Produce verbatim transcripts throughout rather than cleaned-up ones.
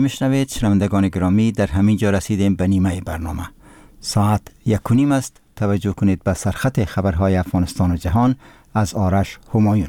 میشنوید شنوندگان گرامی، در همین جا رسیدیم به نیمه برنامه. ساعت یک و نیم است. توجه کنید به سرخط خبرهای افغانستان و جهان از آرش همایون.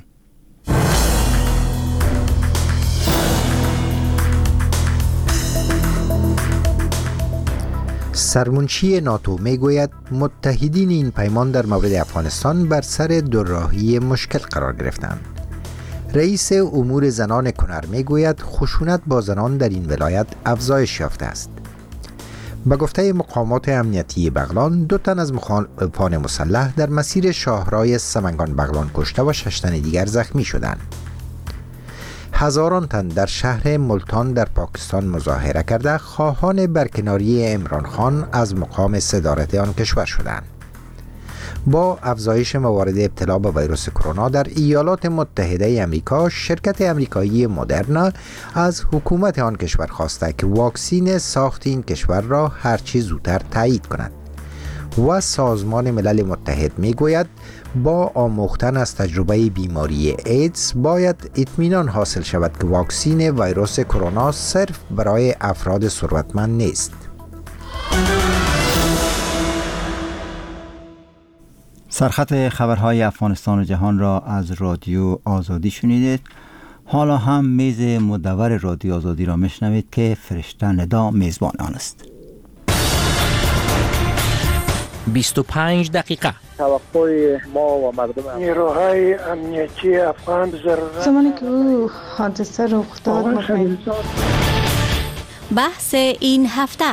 سرمنشی ناتو میگوید متحدین این پیمان در مورد افغانستان بر سر دوراهی مشکل قرار گرفتند. رئیس امور زنان کنر میگوید خشونت با زنان در این ولایت افزایش یافته است. به گفته مقامات امنیتی بغلان، دو تن از مخالفان مسلح در مسیر شاهراه سمنگان بغلان کشته و شش تن دیگر زخمی شدند. هزاران تن در شهر ملتان در پاکستان مظاهره کرده خواهان برکناری عمران خان از مقام صدارت آن کشور شدند. با افزایش موارد ابتلا به ویروس کرونا در ایالات متحده آمریکا، شرکت آمریکایی مدرنا از حکومت آن کشور خواسته که واکسین ساخت این کشور را هرچه زودتر تایید کند. و سازمان ملل متحد میگوید با آموختن از تجربه بیماری ایدز باید اطمینان حاصل شود که واکسین ویروس کرونا صرف برای افراد ثروتمند نیست. سرخط خبرهای افغانستان و جهان را از رادیو آزادی شنیدید. حالا هم میز مدور رادیو آزادی را میشنوید که فرشته ندا میزبان آن است. بیست و پنج دقیقه. توقع ما و مردم نیروهای امنیتی افغان ضرورت زمانی که او حادثه رخ داد بخیر. بحث این هفته.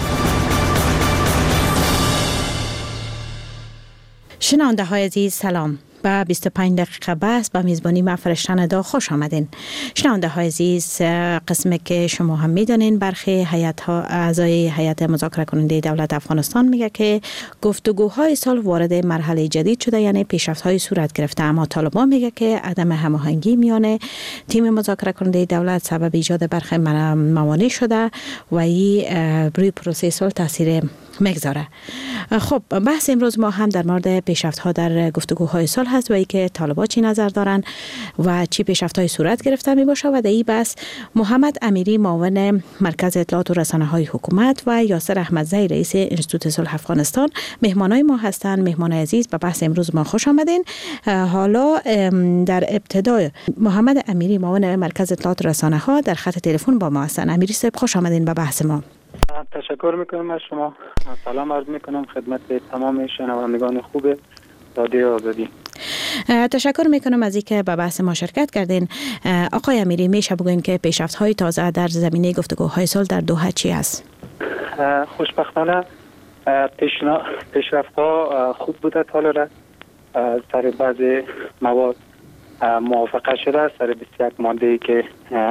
شنونده های عزیز سلام. با بیست و پنج دقیقه بحث با میزبانی من فرشته ندا خوش آمدین. شنونده های عزیز، قسمی که شما هم میدانین برخی هیئت ها اعضای هیئت مذاکره کننده دولت افغانستان میگه که گفتگوهای صلح وارد مرحله جدید شده، یعنی پیشرفت های صورت گرفته، اما طالبان میگه که عدم هماهنگی میان تیم مذاکره کننده دولت سبب ایجاد برخی موانع شده و این روی پروسه صلح تاثیر میگذاره. خب بحث امروز ما هم در مورد پیشرفت ها در گفتگوهای صلح هست و ای که طالبان چی نظر دارن و چی پیشرفت های صورت گرفته می باشه. و در این بحث محمد امیری معاون مرکز اطلاعات و رسانه های حکومت و یاسر احمدزی رئیس انستیتوت صلح افغانستان مهمانای ما هستند. مهمانای عزیز، به بحث امروز ما خوش آمدین. حالا در ابتدا محمد امیری معاون مرکز اطلاعات و رسانه ها در خط تلفن با ما هستند. امیری صاحب خوش آمدین به بحث ما. تشکر میکنم از شما. سلام عرض میکنم خدمت تمام شنوندگان خوب رادیو آزادی. تشکر میکنم از اینکه به بحث ما شرکت کردین. آقای امیری، میشه بگوین که پیشرفت های تازه در زمینه گفتگوهای صلح در دوحه چی است؟ خوشبختانه پیشرفت ها خوب بوده. حالا سر بعض مواد موافقه شده، سر بیست و یک ماده ای که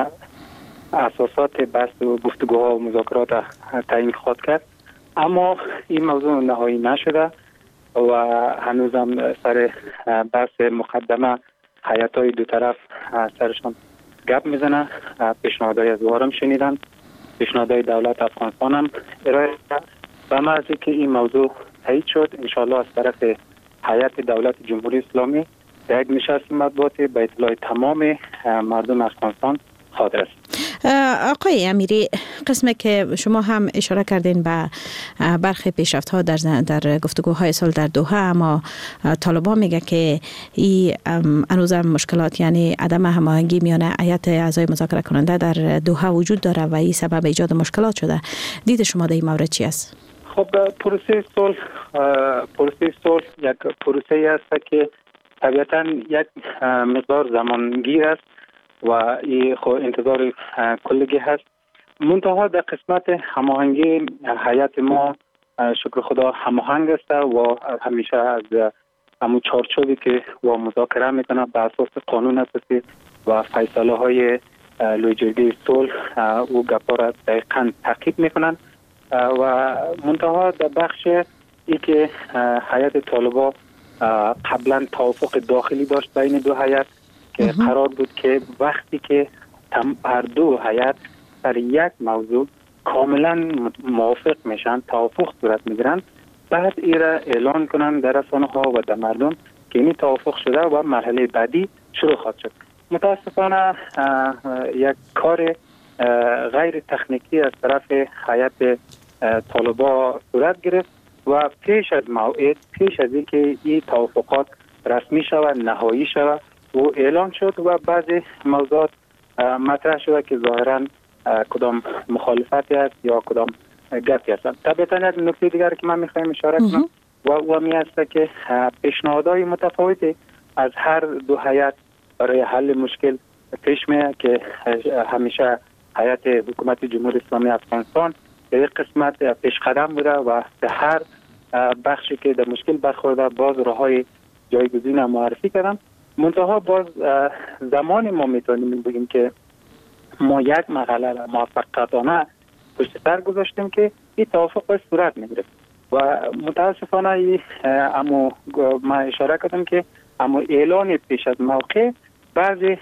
اساسات بحث و گفتگوها و مذاکرات تعیین خواهد کرد، اما این موضوع نهایی نشده و هنوزم سر بحث مقدمه هیئت‌های دو طرف سرشان گپ میزنه. پیشنهادهای از وارم شنیدن، پیشنهادهای دولت افغانستان هم ارائه شد و مرزی که این موضوع تایید شد، انشاءالله از طرف هیئت دولت جمهوری اسلامی در یک نشست مطبوعاتی به اطلاع تمام مردم افغانستان خواهد رسید. آقای امیری، قسمی که شما هم اشاره کردین به برخی پیشرفت ها در در گفتگوهای صلح در دوحه، اما طالبان میگه که این هنوز مشکلات، یعنی عدم هماهنگی میان هیئت اعضای مذاکره کننده در دوحه وجود داره و این سبب ایجاد مشکلات شده. دید شما در این مورد چی است؟ خب پروسه صلح پروسه صلح یک پروسه است که طبیعتاً یک مقدار زمانگیر است و این خو انتظار کلگی هست. منتها در قسمت هماهنگی هیئت ما شکر خدا هماهنگ است و همیشه از همون چارچوبی که و مذاکره میکنه بر اساس قانون اساسی و فیصله های لوی جرگه صلح او گپا را دقیقاً تعقیب میکنن و منتها در بخش ای که هیئت طالبان قبلا توافق داخلی داشت بین دو هیئت که قرار بود که وقتی که هر دو هیئت در یک موضوع کاملا موافق میشن، توافق صورت میگیرن، بعد این را اعلان کنن در رسانه ها و در مردم که این توافق شده و مرحله بعدی شروع خواهد شد. متاسفانه یک کار غیر تکنیکی از طرف هیئت طالبا صورت گرفت و پیش از موعد، پیش از اینکه این توافقات رسمی شود، نهایی شود و اعلان شد و بعضی موضوعات مطرح شده که ظاهرا کدام مخالفتی است یا کدام گپی است. طبعا یک نکته دیگر که من میخوایم اشاره کنم و او می است که پیشنهادهای متفاوتی از هر دو هیئت برای حل مشکل پیش میاد که همیشه هیئت حکومت جمهوری اسلامی افغانستان به یک قسمت پیش قدم بوده و به هر بخشی که در مشکل برخورده باز راههای جایگزین معرفی کردن. منتها باز زمان ما میتونیم بگیم که ما یک مرحله موفقیتانه پشت سر گذاشتیم که این توافق صورت میگرفت و متاسفانه ای اما ما اشاره کردم که اما اعلان پیش از موقع بعضی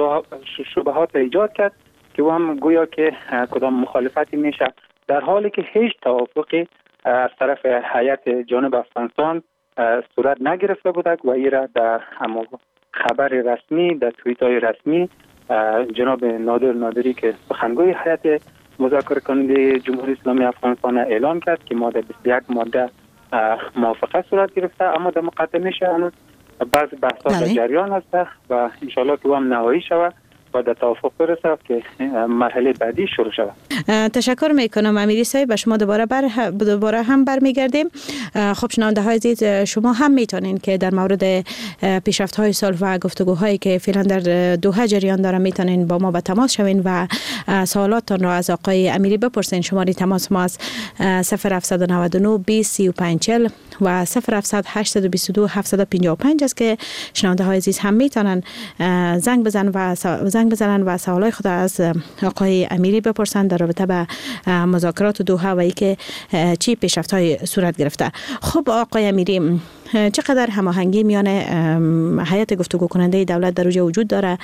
شبهات ایجاد کرد که و هم گویا که کدام مخالفتی میشه، در حالی که هیچ توافقی از طرف هیئت جانب افغانستان صورت نگرفته بودند و این را در همون خبر رسمی، در توییت های رسمی جناب نادر نادری که سخنگوی هیئت مذاکره کننده جمهوری اسلامی افغانستان اعلان کرد که ماده بیست و یک ماده موافقت صورت گرفته، اما در مقدمش هنوز بعض بحث‌ها در جریان است و انشالله که هم نهایی شود و در توافق برسه که مرحله بعدی شروع شود. تشکر میکنم امیری صاحب. به شما دوباره بر دوباره هم برمیگردیم. خب شنونده های عزیز، شما هم میتونین که در مورد پیشرفت های صلح و گفتگوهایی که فعلا در دوحه جریان داره میتونین با ما به تماس شوین و سوالاتتان را از آقای امیری بپرسین. شماره تماس ما از صفر هفت نه نه بیست سی و پنج چهل و صفر هفت هشت دو دو هفت پنج پنج است که شنونده های عزیز هم میتونن زنگ بزن و زنگ بزنن و سوالای خود از آقای امیری بپرسن در رابطه به مذاکرات دوحه و اینکه چی پیشرفت‌های صورت گرفته. خب آقای امیری، چقدر هماهنگی میان هیئت گفتگو کننده دولت در اوجه وجود داره؟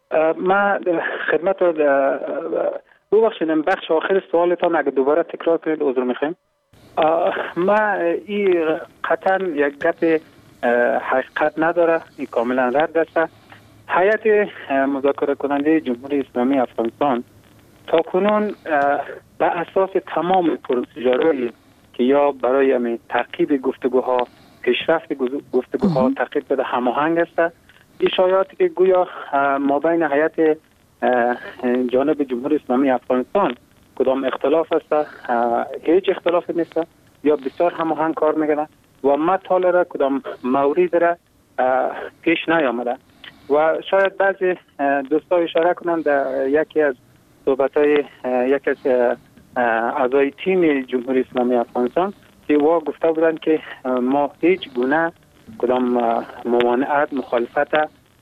ما خدمت ببخشید بخش آخر سوالتان اگه دوباره تکرار کنید عذر میخوایم. ما این قطعا یک گپ حقیقت نداره، این کاملا رد است. هیئت مذاکره کننده جمهوری اسلامی افغانستان تا کنون به اساس تمام پروسیجرهایی که یا برای همین تعقیب گفتگوها، پیشرفت گفتگوها تعقیب بده هماهنگ است. اشاراتی که گویا مابین هیئت جانب جمهوری اسلامی افغانستان کدام اختلاف است، هیچ اختلاف نیست یا بسیار هماهنگ کار میکنن و مطالعه را کدام موردی را پیش نیامده و شاید بعضی دوستا اشاره کنند در یکی از صحبت‌های یکی از اعضای تیم جمهوری اسلامی افغانستان که وا گفته بودند که ما هیچ گونه کدام ممانعت مخالفت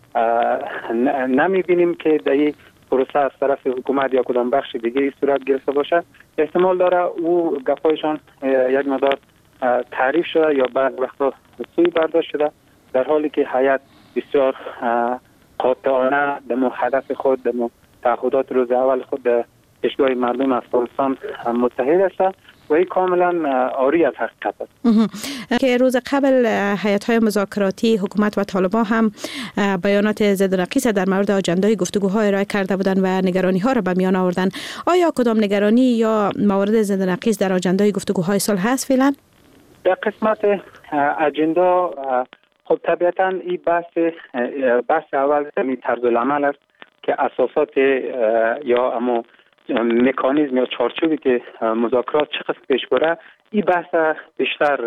نمی‌بینیم که در این پروسه از طرف حکومت یا کدام بخش دیگه صورت گرفته باشه. احتمال داره او گپایشان یک مقدار تعریف شده یا بعض وقتا سوء برداشت شده، در حالی که هیئت بسیار قاطعانه در هدف خود، در تعهدات روز اول خود در پیشگاه مردم افغانستان متحد است و این کاملا عاری از حقیقت است. که روز قبل هیئت‌های مذاکراتی حکومت و طالبان هم بیانات ضد و نقیص در مورد آجندای گفتگوها ارائه کرده بودند و نگرانی‌ها را به میان آوردند. آیا کدام نگرانی یا موارد ضد و نقیص در آجندای گفتگوهای صلح هست فعلا؟ در قسمت اجندا خب طبیعتاً این بحث بحث اول می طرز العمل است که اساسات یا اما مکانیزم یا چارچوبی که مذاکرات چقدر پیش بره، این بحث بیشتر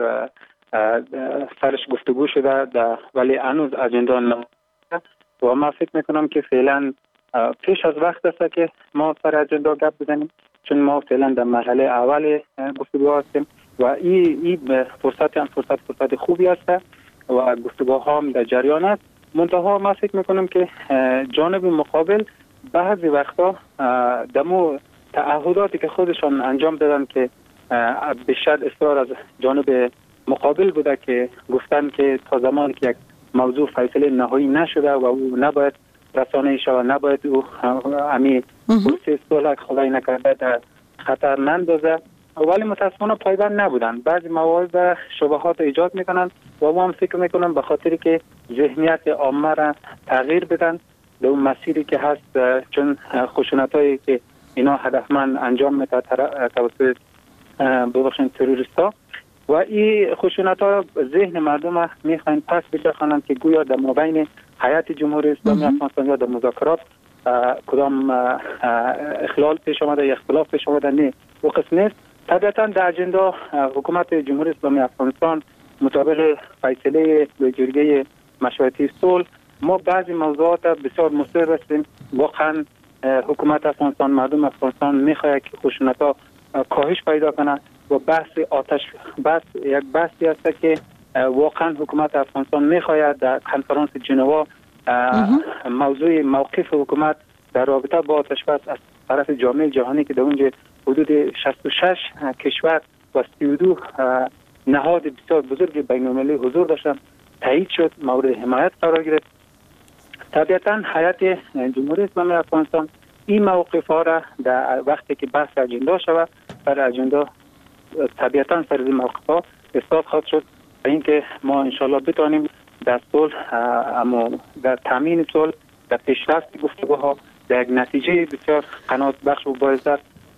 سرش گفتگو شده ده، ولی هنوز اجندا نمونده و ما فکر میکنم که فعلا پیش از وقت است که ما سر اجندا گپ بزنیم، چون ما فعلا در مرحله اول گفتگو هستیم و این این فرصت هم فرصت فرصت خوبی است و گفتگوها هم در جریان است. منتها ما فکر میکنم که جانب مقابل بعضی وقتا دمو تعهداتی که خودشان انجام دادن که بیشتر اصرار از جانب مقابل بوده که گفتن که تا زمانی که یک موضوع فیصله نهایی نشده و او نباید رسانه شود، نباید او امی پروسه صلح خدای نکرده در خطر نندازه، ولی متاسفانه پایبند نبودن. بعضی موارد شبهات ایجاد میکنن و ما هم فکر میکنم به خاطری که ذهنیت عامه را تغییر بدن در اون مسیری که هست، چون خشونتایی که اینا هدفمند انجام میده توسط ببخشین تروریست ها و این خشونت ها ذهن مردم میخواین پس بچرخانند که گویا در مابین هیئت جمهوری اسلامی افغانستان یا در مذاکرات کدام اخلال پیش آمده یا اختلاف پیش آمده نه و قسم نیست. طبیعتا در اجندا حکومت جمهوری اسلامی افغانستان مطابق فیصله جرگه مشورتی صلح ما بعضی موضوعات بسیار مصر هستیم. واقعا حکومت افغانستان مردم افغانستان میخواهد که خشونت‌ها کاهش پیدا کنه و بحث آتش بحث یک بحثی است که واقعا حکومت افغانستان میخواهد در کنفرانس ژنوا موضوع موقف حکومت در رابطه با آتش بس از طرف جامعه جهانی که در اونجا حدود شصت و شش کشور و سی و دو نهاد بسیار بزرگ بین‌المللی حضور داشتن تایید شد، مورد حمایت قرار گرفت. طبیعتا هیئت جمهوری اسلامی افغانستان این موقف ها را در وقتی که بحث اجندا شود بر اجندا طبیعتا سر این موقف ها اثبات خواهد شد و اینکه ما انشالله بتوانیم در صلح اما در تامین صلح در پیشرفت گفتگوها در یک نتیجه بسیار قناعت بخش و باعث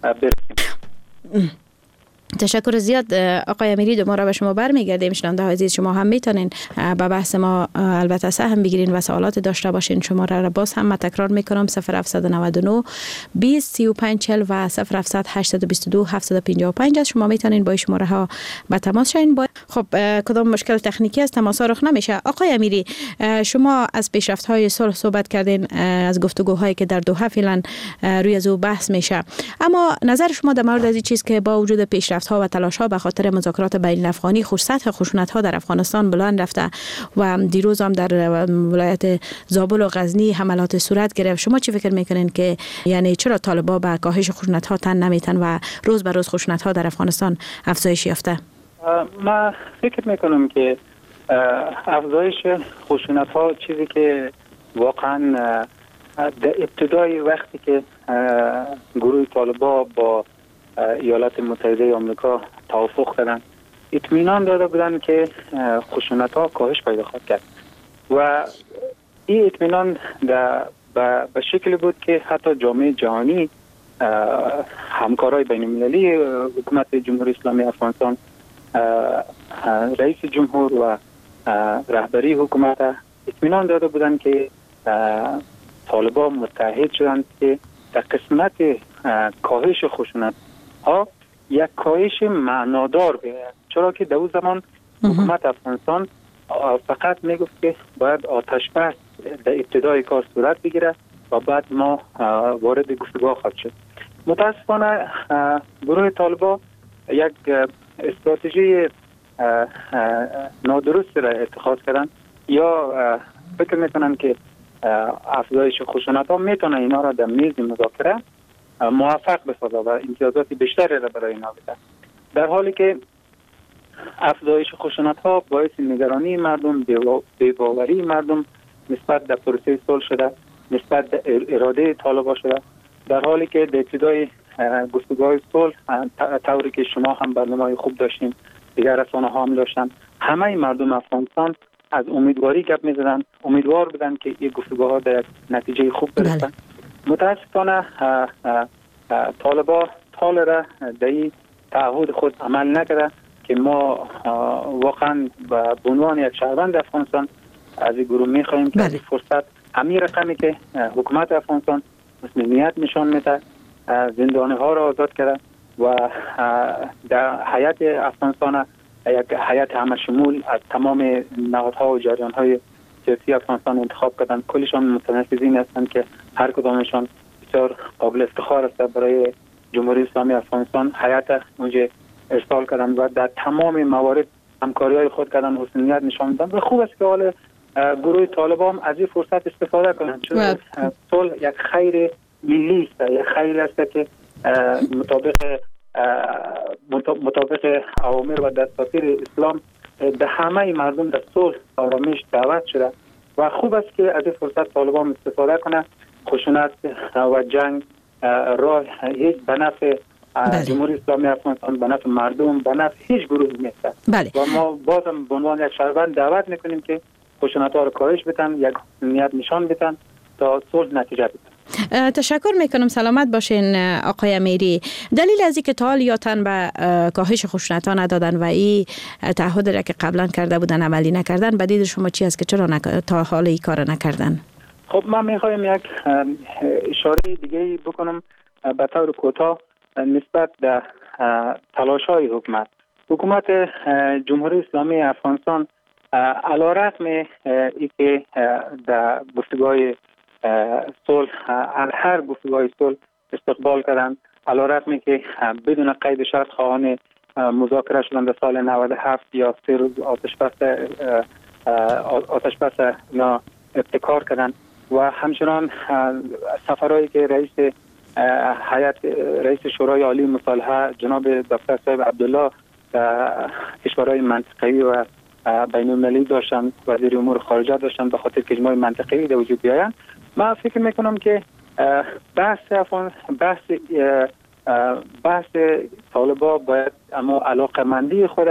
برسیم. تشکر زیاد آقای امیری. دوباره به شما برمیگردیم. شنونده های عزیز شما هم میتونین به بحث ما البته سهم بگیرین و سوالات داشته باشین. شماره را باز هم تکرار میکنم صفر هفت نه نه بیست سی و پنج چهل و صفر هفت هشت دو دو هفت پنج پنج است. شما میتونین با شماره ها به تماس شین. با خب کدام مشکل تکنیکی از تماس ها رخ نمیشه. آقای امیری شما از پیشرفت های صلح صحبت کردین، از گفتگوهایی که در دوحه فعلا روی از او بحث میشه، اما نظر شما در مورد از این چیز که با وجود پیشرفت ها و تلاش ها به خاطر مذاکرات بین الافغانی خوش سطح خشونت ها در افغانستان بلند رفته و دیروز هم در ولایت زابل و غزنی حملات صورت گرفت، شما چی فکر میکنین که یعنی چرا طالبان به کاهش خشونت ها تن نمیتن و روز به روز خشونت ها در افغانستان افزایش یافته؟ من فکر میکنم که افزایش خشونت ها چیزی که واقعا در ابتدای وقتی که گروه طالبان با ایالات متحده آمریکا توافق کردن اطمینان داده بودن که خشونت ها کاهش پیدا خواهد کرد و این اطمینان به شکل بود که حتی جامعه جهانی همکارای بین المللی حکومت جمهوری اسلامی افغانستان رئیس جمهور و رهبری حکومت اطمینان داده بودن که طالبان متحد شدند که در قسمت کاهش خشونت ها یک کاهش معنادار بیاید، چرا که در اون زمان حکومت افغانستان فقط میگفت که باید آتش بس در ابتدای کار صورت بگیره و بعد ما وارد گفتگو خواهد شد. متاسفانه گروه طالبان یک استراتژی نادرست را اتخاذ کردن، یا فکر میکنن که افزایش خشونت ها میتونه اینا را در میز مذاکره موفق بسازه و امتیازات بیشتری را برای اینا بده، در حالی که افزایش خشونت ها باعث نگرانی مردم، بی‌باوری مردم نسبت در پروسه صلح شده، نسبت در اراده طالبان شده، در حالی که در ابتدای گفتگوهای صلح طوری که شما هم برنامه خوب داشتین، دیگر رسانه ها هم داشتن، همه مردم افغانستان از امیدواری گپ می‌زدن، امیدوار بودن که این گفتگوها در نتیجه خوب برسن. متاسفانه طالبان طال را در این تعهد خود عمل نکرده که ما واقعا به عنوان یک شهروند افغانستان از این گروه می‌خواهیم که از این فرصت همین رقمی که حکومت افغانستان مسئولیت نشان میده، زندانی ها را آزاد کرده و در هیئت افغانستان یک هیئت همه شمول از تمام نهادها و جریان های سیاسی افغانستان انتخاب کردن. کلشان متنفذین هستند که هر کدامشان بسیار قابل افتخار است برای جمهوری اسلامی افغانستان. هیئت اونجا ارسال کردن و در تمام موارد همکاری های خود کردن، حسنیت نشان دادن و خوب است که حال گروه طالبان از این فرصت استفاده کنند، چون صلح یک خیر ملی است، یک خیر است که مطابق مطابق اوامر و دستور اسلام به همه مردم در صلح آرامش دعوت شده و خوب است که از این فرصت طالبان استفاده کنه. خشونت و جنگ راه هیچ به نفع جمهوری اسلامی افغانستان، به نفع مردم، به نفع هیچ گروهی نیست و ما بازم به عنوان یک شهروند دعوت میکنیم که خشونت ها رو کاهش بدن، یک نیت نشان بدن تا صلح نتیجه بده. تشکر میکنم. سلامت باشین آقای امیری. دلیل از اینکه تا حال یا تن به کاهش خشونت‌ها ندادن و این تعهد را که قبلا کرده بودن عملی نکردن، به دید شما چی است که چرا نک... تا حال این کار نکردن؟ خب من میخوایم یک اشاره دیگه بکنم به طور کوتاه نسبت به تلاش‌های حکومت. حکومت جمهوری اسلامی افغانستان علیرغم اینکه در گفتگوهای صلح هر گفتگوهای صلح استقبال کردند، علیرغم که بدون قید شرط خواهان مذاکره شدن در سال نود و هفت یا سه روز آتش بس آتش بس اینا ابتکار کردند و همچنان سفرهایی که رئیس هیئت رئیس شورای عالی مصالحه جناب دکتر صاحب عبدالله کشورهای منطقه‌ای و بین المللی داشتن، وزیر امور خارجه داشتن به خاطر که اجماع منطقه‌ای در وجود بیاین. من فکر میکنم که بحث افغان بحث بحث طالبا باید اما علاقمندی خود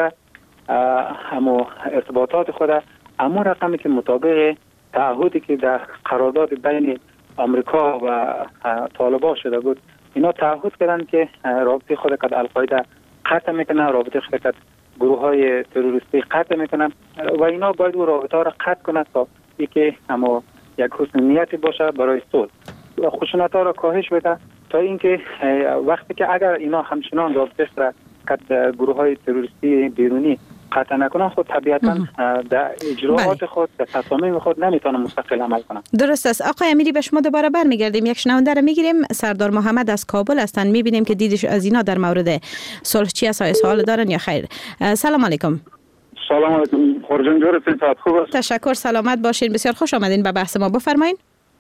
اما ارتباطات خود اما رقمی که مطابق تعهدی که در قرارداد بین آمریکا و طالبا شده بود، اینا تعهد کردن که رابطه خود که القاعده قطع میکنن، رابطه خود که گروه های تروریستی قطع میکنن و اینا باید اون رابطه ها را قطع کنند تا اینکه اما یک حسن نیتی باشه برای صلح و خشونت ها را کاهش بده، تا اینکه وقتی که اگر اینا همچنان رابطه را که گروه های تروریستی بیرونی قطع نکنن، خود طبیعتا در اجراعات بله. خود در تصامیم خود نمیتونه مستقل عمل کنن. درست است. آقای امیری به شما دوباره برمیگردیم. یک شنونده را میگیریم. سردار محمد از کابل هستن. میبینیم که دیدش از اینا در مورد صلح چی است؟ سوال دارن یا خیر؟ سلام علیکم. سلام علیکم. خورجان جورتون صحت خوب است؟ تشکر، سلامت باشین. بسیار خوش آمدین به بحث ما. بفرمایید.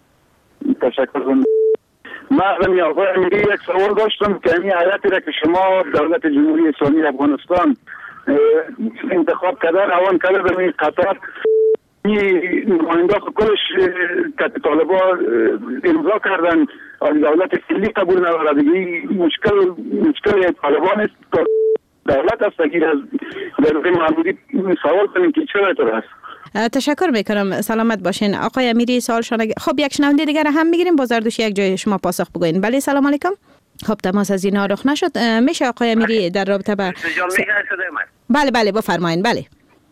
تشکر. من آقای امیری یک سوال داشتم که این حالتی را که شما دولت جمهوری اسلامی افغانستان انتخاب کردن اوان کرده به این قطر این نماینده کلش که طالبا امضا کردن دولت فعلی قبول نداره دیگه. مشکل مشکل طالبان است. دولت است که از دولت محمودی سوال کنیم که چرا اینطور است. تشکر میکنم. سلامت باشین. آقای امیری سوال شما. خب یک شنونده دیگر هم میگیریم. بازردوش یک جای شما پاسخ بگوین. بله سلام علیکم. خب تماس از اینا رخ نشد. میشه آقای امیری در رابطه با بله بله بفرمایید. بله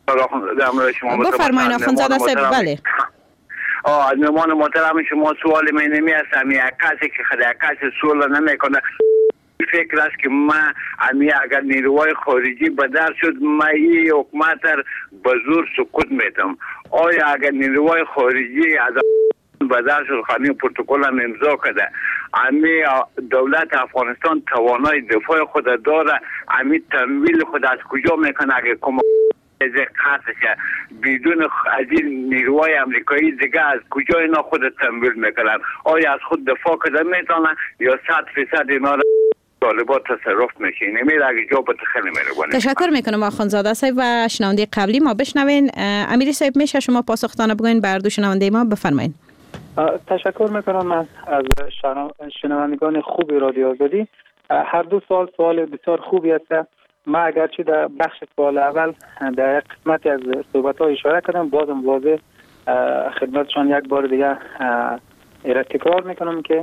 بفرمایید آخوندزاده صاحب. بله آه نمان محترم شما سوال من نمی هستم. یک کسی که خدا کسی سوال نمیکنه فکر است که من امی اگر نیروهای خارجی بدر شد من این حکومت به زور سکوت میتم. آیا اگر نیروهای خارجی از بدر شد خانی پروتکل هم امضا کرده، امی دولت افغانستان توانای دفاع خود داره، امی تمویل خود از کجا میکنه؟ اگر کمک از قطعه بدون از این نیروهای امریکایی دیگه از کجا اینا خود تمویل میکنن؟ آیا از خود دفاع کرده میتونن یا صد فیصد اینا را طالبات تصرف میشه؟ نمیره اگه جا به خیلی میره. تشکر میکنم آخوندزاده صاحب و شنونده قبلی ما. بشنوین امیری صاحب میشه شما پاسختانه بگوین بر دو شنونده ما. بفرمایید. تشکر میکنم من از شنوندگان خوبی رادیو آزادی. هر دو سوال سوال بسیار خوبی است. من اگرچه در بخش سوال اول در قسمتی از صحبت ها اشاره کردم، بازم واضح خدمتشان یک بار دیگه ایره تکرار میکنم که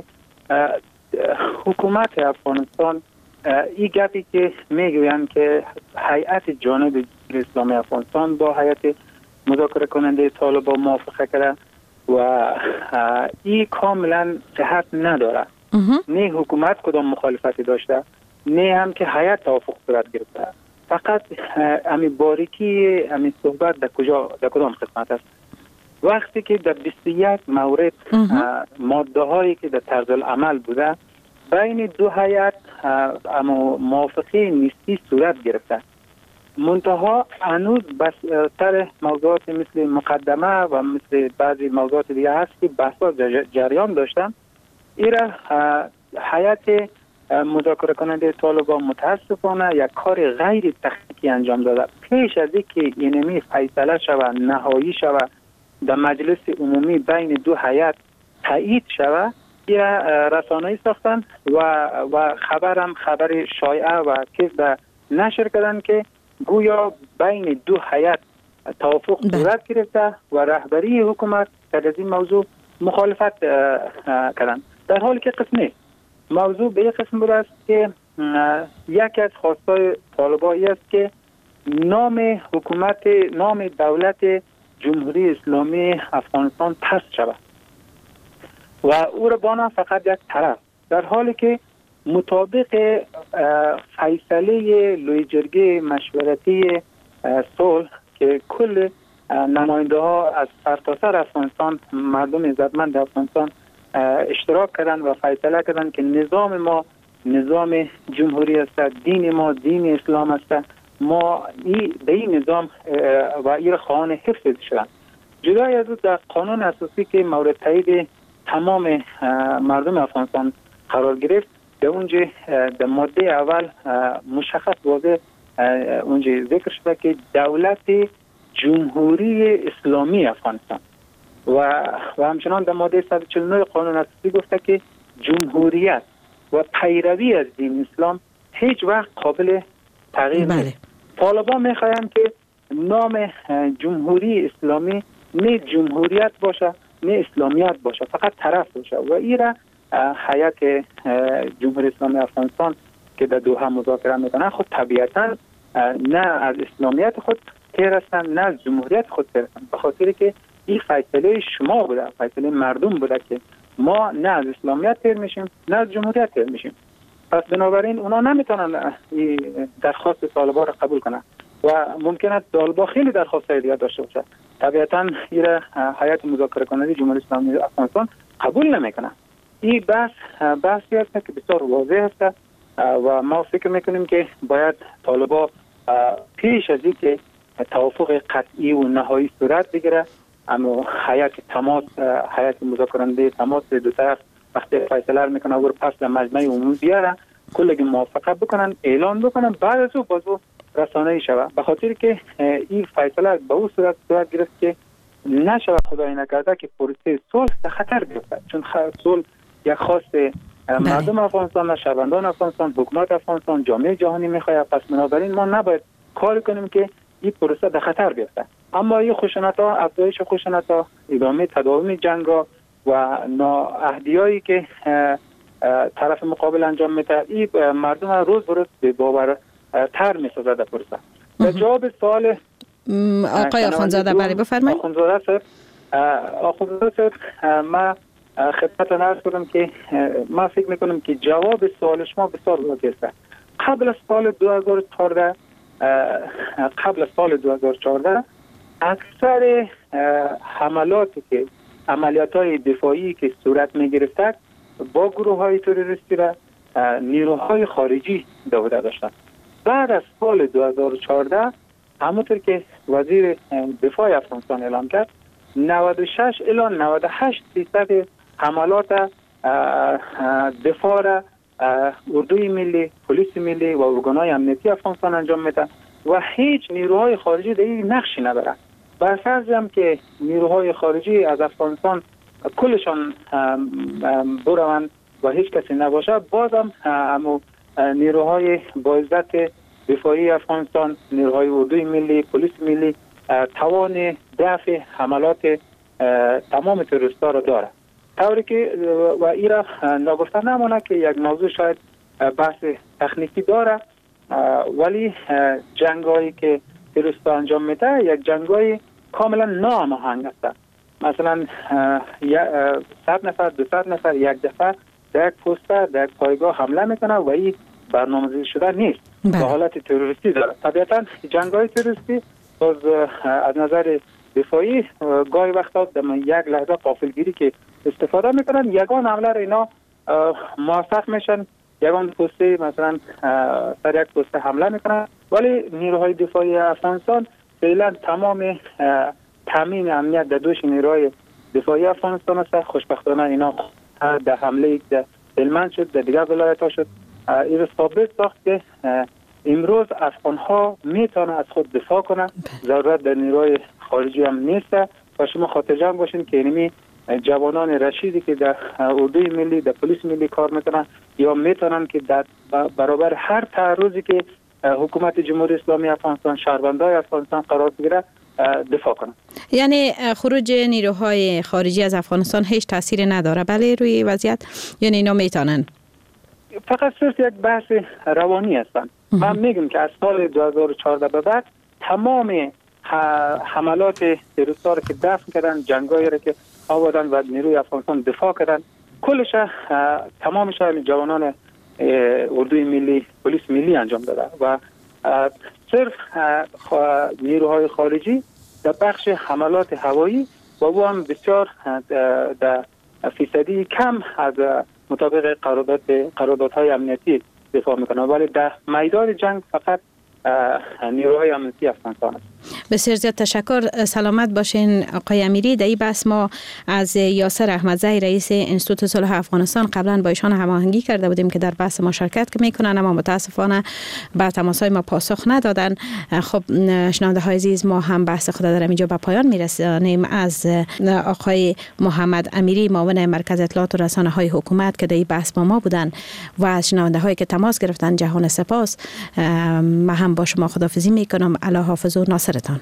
حکومت افغانستان این گپی که میگویند که هیئت جانب اسلامی افغانستان با هیئت مذاکره کننده طالبا موافقه کرده و این کاملا صحت نداره. نه حکومت کدام مخالفتی داشته، نه هم که هیئت توافق صورت گرفته. فقط امی باریکی امی صحبت در کجا در کدام قسمت است؟ وقتی که در بیست و یک مورد ماده هایی که در طرز العمل بوده بین دو هیئت اما موافقه نیستی صورت گرفته، منتها هنوز بس تر موضوعات مثل مقدمه و مثل بعضی موضوعات دیگه هست که بحثا جریان داشتن. ایره هیئت مذاکره کننده طالبان متاسفانه یک کار غیر تخنیکی انجام داده. پیش از اینکه اینمی فیصله شود نهایی شود در مجلس عمومی بین دو هیئت تایید شود، ایره رسانه‌ای ساختن و و خبرم خبر شایعه و کیف در نشر کردن که گویا بین دو هیئت توافق صورت گرفته و رهبری حکومت در این موضوع مخالفت کردن. در حالی که قسمی موضوع به یک قسم بوده است که یکی از خواستای طالبان است که نام حکومت نام دولت جمهوری اسلامی افغانستان پس شود و او را بانه فقط یک طرف، در حالی که مطابق فیصله لوی جرگه مشورتی صلح که کل نماینده ها از سرتاسر افغانستان، مردم عزتمند افغانستان اشتراک کردند و فیصله کردند که نظام ما نظام جمهوری است، دین ما دین اسلام است، ما ای به این نظام و این خواهان حفظ شدند. جدای از در قانون اساسی که مورد تایید تمام مردم افغانستان قرار گرفت، در اونجا در ماده اول مشخص واضح اونجا ذکر شده که دولت جمهوری اسلامی افغانستان و و همچنان در ماده صد و چهل و نه قانون اساسی گفته که جمهوریت و پیروی از دین اسلام هیچ وقت قابل تغییر بله. نیست. طالبان میخواهند که نام جمهوری اسلامی نه جمهوریت باشه نه اسلامیت باشه، فقط طرف باشه و این را هیئت جمهوری اسلامی افغانستان که در دوحه مذاکره میکنن خود طبیعتا نه از اسلامیت خود تیر هستند نه از جمهوریت خود تیر هستند، به خاطر که این فیصله شما بوده، فیصله مردم بوده که ما نه از اسلامیت تیر میشیم نه از جمهوریت تیر میشیم. پس بنابراین اونا نمیتونن این درخواست طالبان را قبول کنن و ممکنه طالبان خیلی درخواستای دیگه داشته باشه. طبیعتا این هیئت مذاکره کننده جمهوری اسلامی افغانستان قبول نمیکنه. این بحث بحثی است که بسیار واضح است و ما فکر میکنیم که باید طالبان پیش از اینکه توافق قطعی و نهایی صورت بگیره، اما هیئت تماس هیئت مذاکره کننده تماس دو طرف وقتی فیصله میکنه و پس در مجمع عمومی بیاره کلی موافقه بکنن، اعلان بکنن، بعد از او بازو رسانه‌ای شود، به خاطر که این فیصله به اون صورت صورت گرفت که نشود خدای نکرده که پروسه صلح در خطر بیفته، چون صلح یک خواست مردم افغانستان، شهروندان افغانستان، حکومت افغانستان، جامعه جهانی میخواد. پس بنابراین ما نباید کار کنیم که این پروسه در خطر بیفته. اما این خشونت‌ها، افزایش خشونت‌ها، ادامه تداوم جنگ‌ها و نااهلی‌هایی که طرف مقابل انجام میده، این مردم روز به روز به باور تر میسازه در پروسه. در جواب سوال آقای آخوندزاده بله بفرمایید. آخوندزاده صاحب آخوندزاده صاحب ما خدمتتون عرض کنم که ما فکر میکنم که جواب سوال شما بسیار واضح است. قبل از سال دو هزار و چهارده قبل از سال دو هزار و چهارده اکثر حملاتی که عملیات‌های دفاعی که صورت می‌گرفت با گروه‌های تروریستی را نیروهای خارجی داوده داشتند. بعد از سال دو هزار و چهارده همونطور که وزیر دفاع افغانستان اعلام کرد، نود و شش الی نود و هشت درصد حملات دفاع را اردوی ملی، پلیس ملی و ارگان‌های امنیتی افغانستان انجام میده و هیچ نیروهای خارجی در این نقشی ندارند. بر فرض هم که نیروهای خارجی از افغانستان کلشان بروند و هیچ کسی نباشه، بازم هم نیروهای با عزت دفاعی افغانستان، نیروهای اردوی ملی، پلیس ملی توان دفع حملات تمام تروریست‌ها را داره. طوری که و این را نگفته نمانه که یک موضوع شاید بحث تکنیکی داره، ولی جنگایی که تروریست‌ها انجام میده یک جنگای کاملا ناهماهنگ است. مثلا صد نفر دو صد نفر یک دفعه در یک پوسته در یک پایگاه حمله میکنه و این برنامه‌ریزی شده نیست، به حالت تروریستی داره. طبیعتا جنگ‌های تروریستی باز از نظر دفاعی گاهی وقتا در یک لحظه غافلگیری که استفاده میکنن، یگان حمله را اینا موفق میشن، یگان پوسته مثلا سر یک پوسته حمله میکنن، ولی نیروهای دفاعی افغانستان فعلا تمام تامین امنیت در دوش نیروهای دفاعی افغانستان است. خوشبختانه اینا در حمله در هلمند شد، در دیگر ولایت ها شد، این ثابت ساخت که امروز افغان‌ها میتونن از خود دفاع کنن، ضرورت در نیروهای خارجی هم نیست. و شما خاطرجمع باشین که اینمی جوانان رشیدی که در اردوی ملی، در پلیس ملی کار میکنن یا میتونن که در برابر هر تعرضی که حکومت جمهوری اسلامی افغانستان، شهروندان افغانستان قرار بگیره، دفاع کنند. یعنی خروج نیروهای خارجی از افغانستان هیچ تاثیری نداره بله روی وضعیت؟ یعنی اینا میتونن فقط صرف یک بحث روانی هستند. من میگم که از سال دو هزار و چهارده به بعد تمام حملات تروریست‌ها را که دفن کردن، جنگایی را که آوردن و نیروی افغانستان دفاع کردن، کلش تمامش جوانان اردوی ملی، پلیس ملی انجام داده و صرف نیروهای خارجی در بخش حملات هوایی و او هم بسیار در فیصدی کم از مطابق قرارداد قراردادهای امنیتی دفاع میکنه، ولی در میدان جنگ فقط نیروهای امنیتی افغانستان است. بسیار زیاد تشکر. سلامت باشین آقای امیری. در این بحث ما از یاسر احمدزی رئیس انستیتوت صلح افغانستان قبلا با ایشان هماهنگی کرده بودیم که در بحث ما شرکت میکنن، اما متاسفانه به تماس‌های ما پاسخ ندادن. خب شنونده های عزیز، ما هم بحث خود در اینجا به پایان میرسانیم. از آقای محمد امیری معاون مرکز اطلاعات و رسانه های حکومت که در این بحث با ما بودن و از شنونده هایی که تماس گرفتن جهان سپاس. ما هم با شما خداحافظی میکنم. الله حافظ و ناصرتان.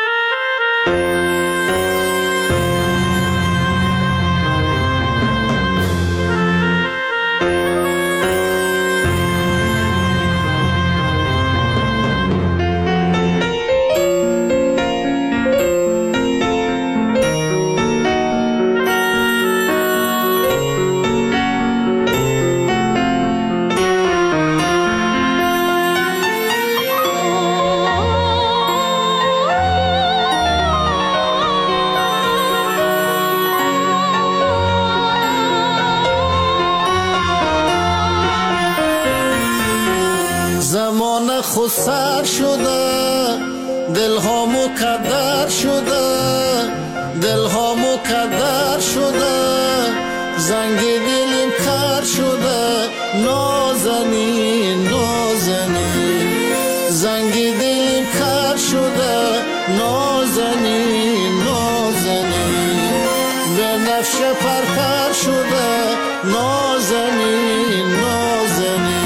سر شده دلها مکدر شده دلها مکدر شده زنگ دلم کر شده نازنین نازنین زنگ دلم کر شده نازنین نازنین به نفش پرپر شده نازنین نازنین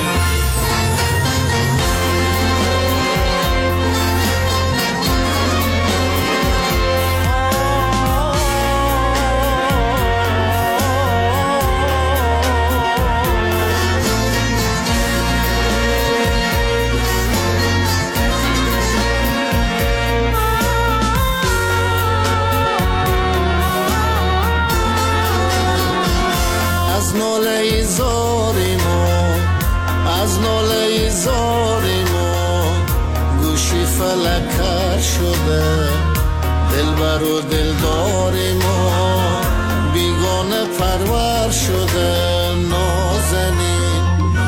فلکر شده دلبر و دلدار ما بیگانه پرور شده نازنین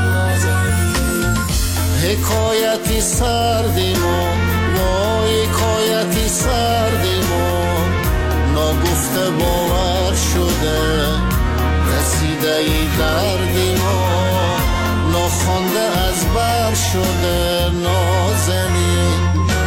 حکایتی سردی ما وای حکایتی سردی ما ناگفته باور شده رسیده ای دردی ما ناخوانده از بر شده نازنین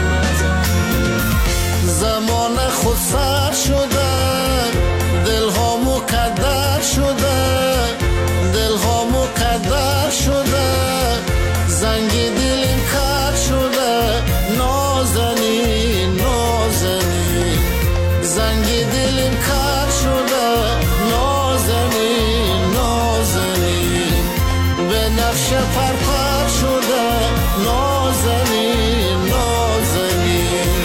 زمان خود سر شده دلها مکدر شده دلها مکدر شده زنگ دلم کر شده نازنین نازنین زنگ دلم کر شده نازنین نازنین به نفش پرپر شده نازنین نازنین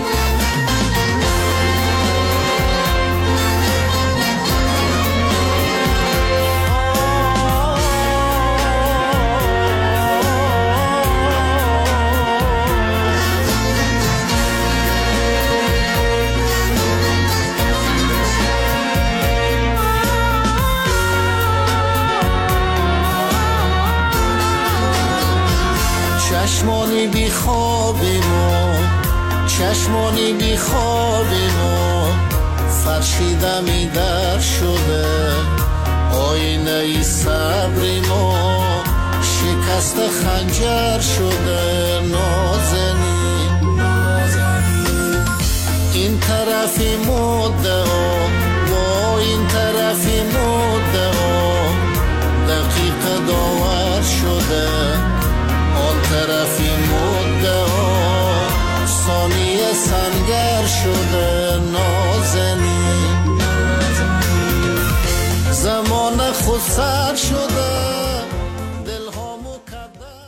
چشمانی بی خوابی ما چشمانی بی خوابی ما فرشیده می در شده آینه ای صبری ما شکست خنجر شده نازنین این طرفی مدعا با این طرفی مدعا دقیق داور شده آن طرفی مدعا ثانیه سنگر شده نازنین، زمان خود سر شده